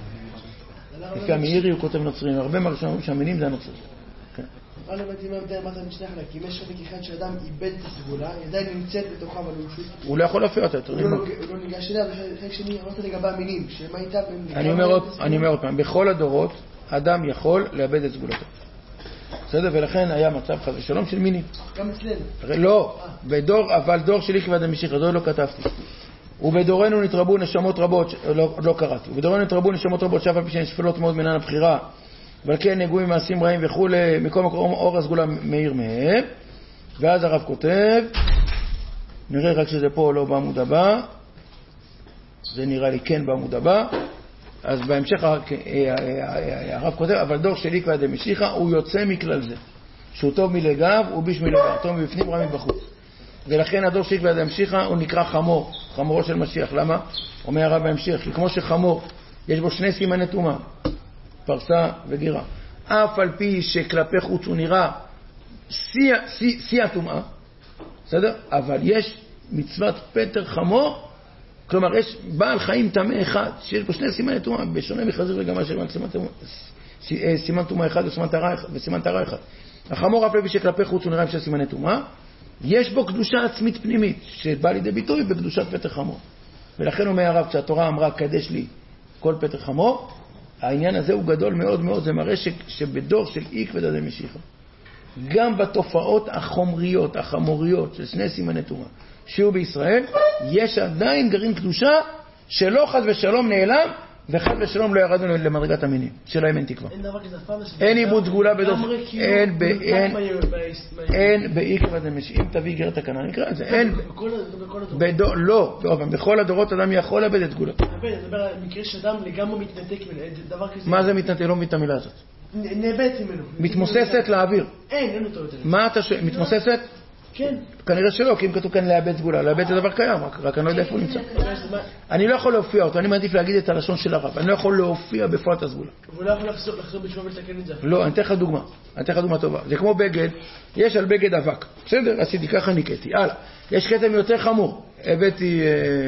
לפי המאירי הוא כותב נוצרים, הרבה מהראשונים אומרים שהמינים זה הנוצרים. מה לא הבנתי מה הבדל מה אתה משלח לה? כי אם יש חלק אחד שאדם איבד את הסגולה, היא עדיין נמצאת בתוכה, אבל הוא לא יכול להופיע אותה יותר. הוא לא ניגש אליה, וחלק שני אמרת לגבי המינים, שמה איתה... אני אומר עוד פעם, בכל הדורות, אדם יכול לאבד את סגולתו. בסדר? ולכן היה מצב חס ושלום של מינים. גם אצלנו. לא, אבל דור שלי כבד המשיך, הדור לא כתבתי. ובדורנו נתרבו נשמות רבות, לא קראתי, ובדורנו נתרבו נשמות רבות שאף על פי שהן שפלות מאוד מנהל הבחירה, אבל כן נגועים מעשים רעים וכו', מכל מקום אור הסגולה מאיר מהם. ואז הרב כותב, נראה רק שזה פה לא בעמוד הבא, זה נראה לי כן בעמוד הבא, אז בהמשך הרב כותב, אבל דור שלי כבד המשיכה, הוא יוצא מכלל זה, שהוא טוב מלגב וביש מלגב, טוב מבפנים רע מבחוץ. ולכן הדור שלי כבד המשיכה הוא נקרא חמור, חמורו של משיח. למה? אומר הרב בהמשך, כי כמו שחמור יש בו שני סימני טומאה, פרסה וגירה, אף על פי שכלפי חוץ הוא נראה שיא הטומאה, בסדר? אבל יש מצוות פטר חמור, כלומר יש בעל חיים טמא אחד שיש בו שני סימני טומאה, בשונה מחזיר לגמרי של סימן טומאה אחד וסימן טהרה אחד. החמור אף על פי שכלפי חוץ הוא נראה עם שני סימני טומאה, יש בו קדושה עצמית פנימית שבאה לידי ביטוי בקדושת פטר חמור. ולכן אומר הרב, כשהתורה אמרה קדש לי כל פטר חמור, העניין הזה הוא גדול מאוד מאוד. זה מראה שבדור של אי כבד המשיחה, גם בתופעות החומריות, החמוריות של שני סימני טומאה שיהיו בישראל, יש עדיין גרעין קדושה שלא חס ושלום נעלם, וחס ושלום לא ירדנו למדרגת המינים, שלהם אין תקווה. אין איבוד סגולה בדור, אין באי כבד המשיחה. אם תביא גרת הכנען נקרא את זה, אין לא, בכל הדורות אדם יכול לאבד את סגולתו. אני מדבר על מקרה שאדם לגמרי מתנתק ממנו, דבר כזה. מה זה מתנתק? לא מבין את המילה הזאת. נאבד ממנו. מתמוססת לאוויר. אין אותו יותר. מה אתה שואל? מתמוססת? כן. כנראה שלא, כי אם כתוב כאן לאבד סגולה, לאבד זה דבר קיים, רק אני לא יודע איפה הוא נמצא. אני לא יכול להופיע אותו, אני מעדיף להגיד את הלשון של הרב, אני לא יכול להופיע בפועל את הסגולה. והוא לא יכול לחזור בשביל ולתקן את זה. לא, אני אתן לך דוגמה טובה. זה כמו בגד, יש על בגד אבק, בסדר? עשיתי ככה, ניקטי, הלאה. יש כתם יותר חמור, הבאתי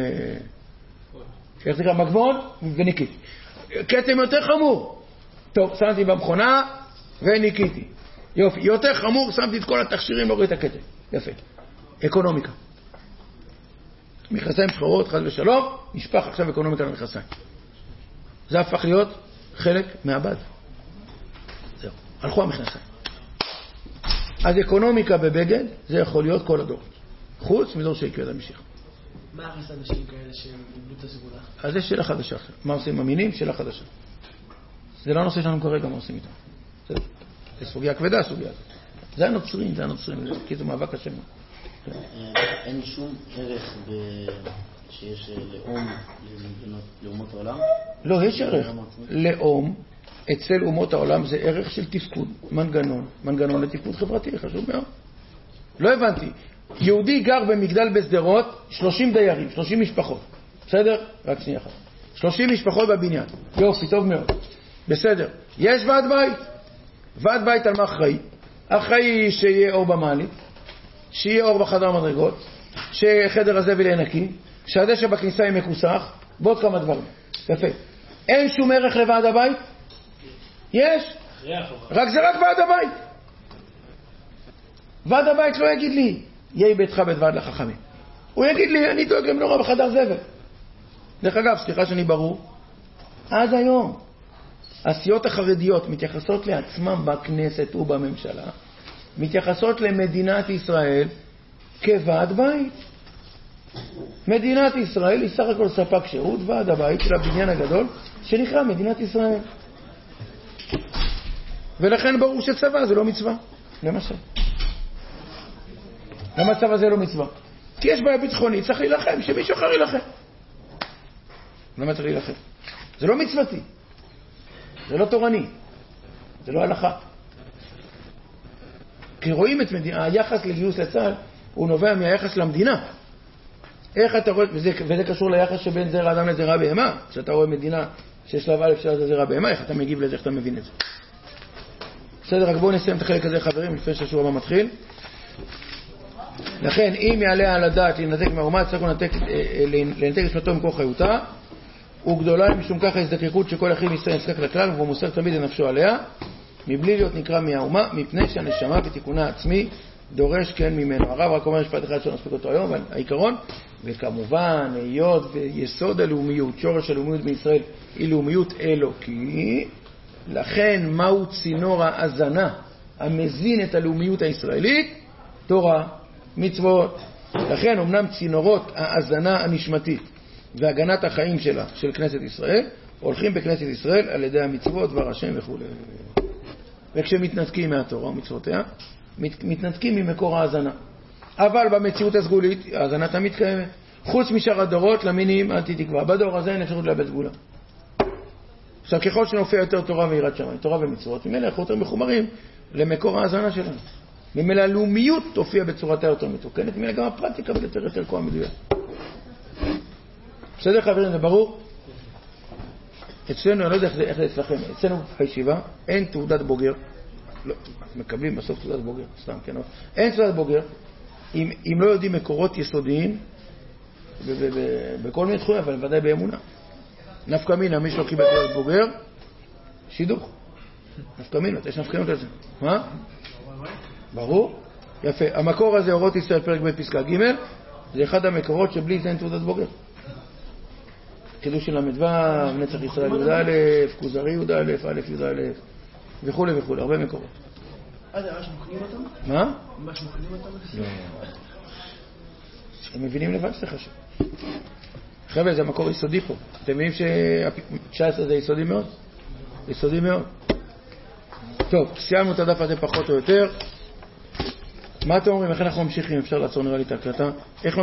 מגבון וניקיתי. כתם יותר חמור, טוב, שמתי במכונה וניקיתי. יופי, יותר חמור, שמתי את כל התכשירים, לא רואה את הכתם. יפה. אקונומיקה. מכנסיים שחורות, חס ושלום, נשפך עכשיו אקונומיקה למכנסיים. זה הפך להיות חלק מהבד. זהו, הלכו המכנסיים. אז אקונומיקה בבגד, זה יכול להיות כל הדורות. חוץ מדור של כבד המשיחה. מה אחרי אנשים כאלה שהם איבדו את הסגולה? אז זה שאלה חדשה. מה עושים המינים? שאלה חדשה. זה לא הנושא שלנו כרגע, מה עושים איתם. זה סוגיה כבדה, הסוגיה הזאת. זה הנוצרים, כי זה מאבק השם. אין שום ערך שיש לאום לאומות העולם? לא, יש ערך. לאום אצל אומות העולם זה ערך של תפקוד, מנגנון לתפקוד חברתי, חשוב מאוד. לא הבנתי. יהודי גר במגדל בשדרות, 30 דיירים, 30 משפחות. בסדר? רק שנייה אחת. 30 משפחות בבניין. יופי, טוב מאוד. בסדר. יש ועד בית. ועד בית על מה אחראי? אחראי שיהיה אור במעלית, שיהיה אור בחדר המדרגות, שחדר הזבל יהיה נקי, שהדשא בכניסה יהיה מכוסח, ועוד כמה דברים. יפה. אין שום ערך לוועד הבית? יש. רק זה רק ועד הבית. ועד הבית לא יגיד לי, יהיה ביתך בית ועד לחכמים. הוא יגיד לי, אני דואג גם נורא בחדר זבל. דרך אגב, סליחה שאני ברור, עד היום הסיעות החרדיות מתייחסות לעצמם בכנסת ובממשלה, מתייחסות למדינת ישראל כוועד בית. מדינת ישראל היא סך הכל ספק שירות, ועד הבית של הבניין הגדול שנקרא מדינת ישראל. ולכן ברור שצבא זה לא מצווה, למשל. למה צבא זה לא מצווה? כי יש בעיה ביטחונית, צריך להילחם, שמישהו אחר ילחם. למה צריך להילחם? זה לא מצוותי, זה לא תורני, זה לא הלכה. כי רואים את היחס לגיוס לצה"ל, הוא נובע מהיחס למדינה. איך אתה רואה, וזה קשור ליחס שבין זרע אדם לזרע בהמה, כשאתה רואה מדינה ששלב א' שלה זה זרע בהמה, איך אתה מגיב לזה, איך אתה מבין את זה. בסדר, רק בואו נסיים את החלק הזה חברים, לפני שהשבוע הבא מתחיל. לכן, אם יעלה על הדעת להינתק מהאומה, צריך לנתק נשמתו ממקור חיותה, וגדולה משום כך ההזדקקות שכל יחיד מישראל נזקק לכלל, והוא מוסר תמיד לנפשו עליה, מבלי להיות נקרא מהאומה, מפני שהנשמה בתיקונה עצמי דורש כן ממנו. הרב רק אומר משפט אחד שלא נספיק אותו היום, אבל העיקרון, וכמובן, היות ויסוד הלאומיות, שורש הלאומיות בישראל, היא לאומיות אלוקי, לכן מהו צינור ההזנה המזין את הלאומיות הישראלית? תורה, מצוות. לכן אמנם צינורות ההזנה הנשמתית והגנת החיים שלה, של כנסת ישראל, הולכים בכנסת ישראל על ידי המצוות, דבר השם וכו'. וכשמתנתקים מהתורה ומצוותיה, מתנתקים ממקור ההזנה. אבל במציאות הסגולית, ההזנה תמיד קיימת. חוץ משאר הדורות, למינים אל תתקווה. בדור הזה אין אפשרות לאבד סגולה. עכשיו, ככל שנופיע יותר תורה ויראת שמיים, תורה ומצוות, ממילא אנחנו יותר מחומרים למקור ההזנה שלנו. ממילא הלאומיות תופיע בצורתה יותר מתוקנת, ממילא גם הפרקטיקה יותר כוח מדויק. בסדר חברים, זה ברור? אצלנו, אני לא יודע איך זה אצלכם, אצלנו בישיבה אין תעודת בוגר, לא, מקבלים בסוף תעודת בוגר, סתם, כן, אין תעודת בוגר, אם לא יודעים מקורות יסודיים, בכל מיני תחומים, אבל ודאי באמונה. נפקא מינה, מי שלא קיבל תעודת בוגר, שידוך. נפקא מינה, יש נפקא מינות על זה. מה? ברור? יפה. המקור הזה, אורות ישראל, פרק ב' פסקה ג', זה אחד המקורות שבלי זה אין תעודת בוגר. חידוש של למדו, נצח ישראל י"א, כוזרי י"א, א' י"א, וכו' וכו', הרבה מקורות. ממש מוכנים אותם? מה? ממש מוכנים אותם? לא. הם מבינים לבד שזה חשוב. חבר'ה, זה מקור יסודי פה. אתם מבינים ש-19 זה יסודי מאוד? יסודי מאוד. טוב, סיימנו את הדף הזה פחות או יותר. מה אתם אומרים? איך אנחנו ממשיכים? אפשר לעצור נראה לי את ההקלטה. איך